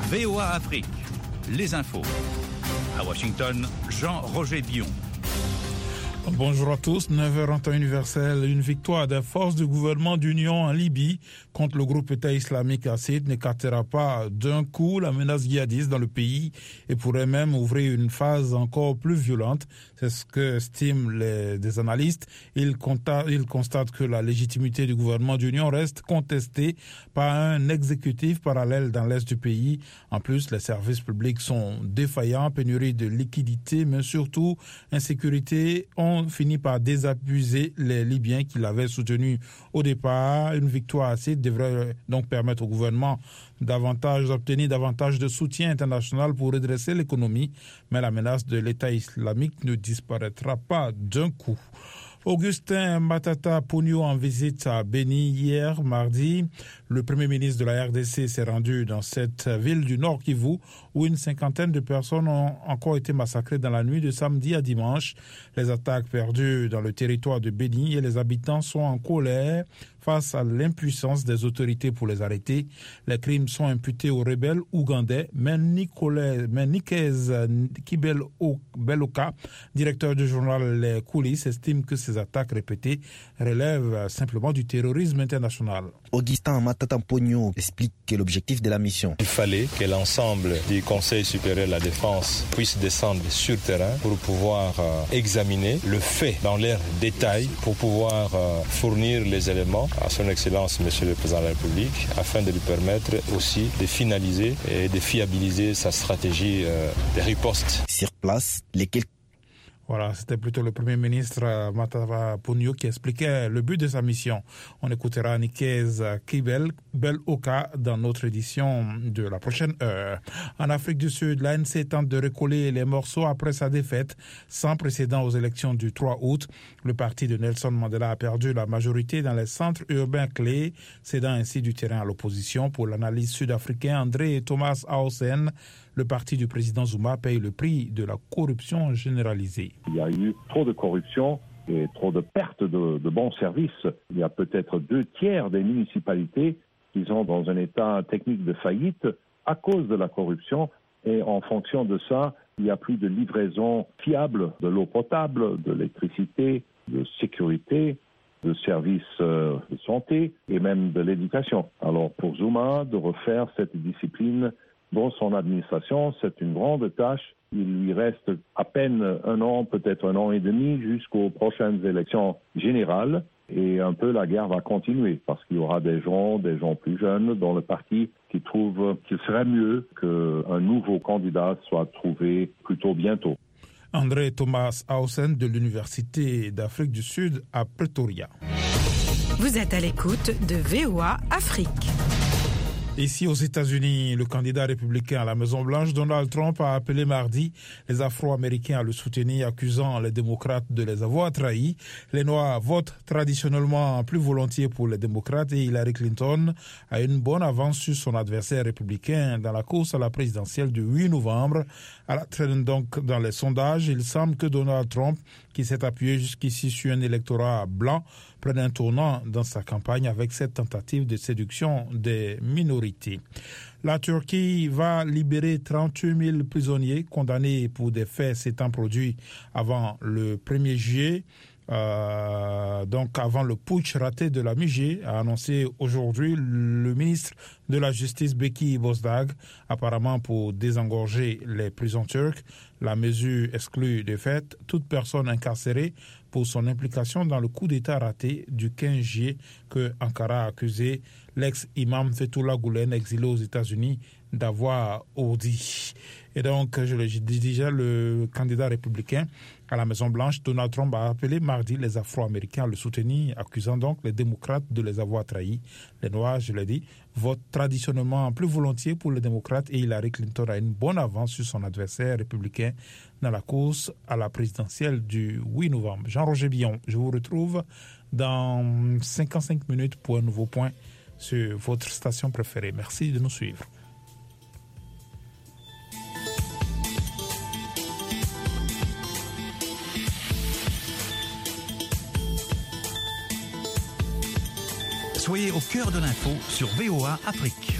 VOA Afrique, les infos. À Washington, Jean-Roger Bion. Bonjour à tous, 9h en temps universel. Une victoire des forces du gouvernement d'union en Libye contre le groupe État islamique Assid n'écartera pas d'un coup la menace djihadiste dans le pays et pourrait même ouvrir une phase encore plus violente. C'est ce que estiment des analystes. Ils constatent que la légitimité du gouvernement d'union reste contestée par un exécutif parallèle dans l'est du pays. En plus, les services publics sont défaillants, pénurie de liquidités, mais surtout insécurité ont fini par désabusé les Libyens qui l'avaient soutenu au départ. Une victoire Assid devrait donc permettre au gouvernement d'obtenir davantage de soutien international pour redresser l'économie, mais la menace de l'État islamique ne disparaîtra pas d'un coup. Augustin Matata Ponyo en visite à Beni hier, mardi. Le Premier ministre de la RDC s'est rendu dans cette ville du Nord Kivu où une cinquantaine de personnes ont encore été massacrées dans la nuit de samedi à dimanche. Les attaques perdues dans le territoire de Beni et les habitants sont en colère face à l'impuissance des autorités pour les arrêter. Les crimes sont imputés aux rebelles ougandais, mais Nikez Kibeloka, directeur du journal Les Coulisses, estime que ces attaques répétées relèvent simplement du terrorisme international. Augustin Matata Ponyo explique que l'objectif de la mission. Il fallait que l'ensemble du Conseil supérieur de la défense puisse descendre sur terrain pour pouvoir examiner le fait dans leur détail, pour pouvoir fournir les éléments à son Excellence Monsieur le Président de la République afin de lui permettre aussi de finaliser et de fiabiliser sa stratégie de riposte. Sur place, Voilà, c'était plutôt le Premier ministre Matata Ponyo qui expliquait le but de sa mission. On écoutera Nikez Kibeloka dans notre édition de la prochaine heure. En Afrique du Sud, l'ANC tente de recoller les morceaux après sa défaite sans précédent aux élections du 3 août. Le parti de Nelson Mandela a perdu la majorité dans les centres urbains clés, cédant ainsi du terrain à l'opposition. Pour l'analyse sud-africain André Thomas Hausen, le parti du président Zuma paye le prix de la corruption généralisée. Il y a eu trop de corruption et trop de pertes de bons services. Il y a peut-être 2/3 des municipalités qui sont dans un état technique de faillite à cause de la corruption. Et en fonction de ça, il n'y a plus de livraison fiable de l'eau potable, de l'électricité, de sécurité, de services de santé et même de l'éducation. Alors pour Zuma, de refaire cette discipline dans son administration, c'est une grande tâche. Il lui reste à peine un an, peut-être un an et demi, jusqu'aux prochaines élections générales. Et un peu la guerre va continuer parce qu'il y aura des gens plus jeunes dans le parti qui trouvent qu'il serait mieux qu'un nouveau candidat soit trouvé plutôt bientôt. André Thomas Hausen de l'Université d'Afrique du Sud à Pretoria. Vous êtes à l'écoute de VOA Afrique. Ici aux États-Unis, le candidat républicain à la Maison-Blanche, Donald Trump, a appelé mardi les Afro-Américains à le soutenir, accusant les démocrates de les avoir trahis. Les Noirs votent traditionnellement plus volontiers pour les démocrates et Hillary Clinton a une bonne avance sur son adversaire républicain dans la course à la présidentielle du 8 novembre. À la traîne donc dans les sondages, il semble que Donald Trump, qui s'est appuyé jusqu'ici sur un électorat blanc, prenne un tournant dans sa campagne avec cette tentative de séduction des minorités. La Turquie va libérer 38 000 prisonniers condamnés pour des faits s'étant produits avant le 1er juillet. Donc avant le putsch raté de la MIG, a annoncé aujourd'hui le ministre de la Justice Beki Bozdagh, apparemment pour désengorger les prisons turques. La mesure exclut de fait toute personne incarcérée pour son implication dans le coup d'État raté du 15 juillet que Ankara a accusé l'ex-imam Fethullah Gülen, exilé aux États-Unis, d'avoir ourdi. Et donc, je le dis déjà, le candidat républicain à la Maison-Blanche, Donald Trump, a appelé mardi les Afro-Américains à le soutenir, accusant donc les démocrates de les avoir trahis. Les Noirs, je l'ai dit, votent traditionnellement plus volontiers pour les démocrates et Hillary Clinton a une bonne avance sur son adversaire républicain dans la course à la présidentielle du 8 novembre. Jean-Roger Bion, je vous retrouve dans 55 minutes pour un nouveau point sur votre station préférée. Merci de nous suivre. Soyez au cœur de l'info sur VOA Afrique.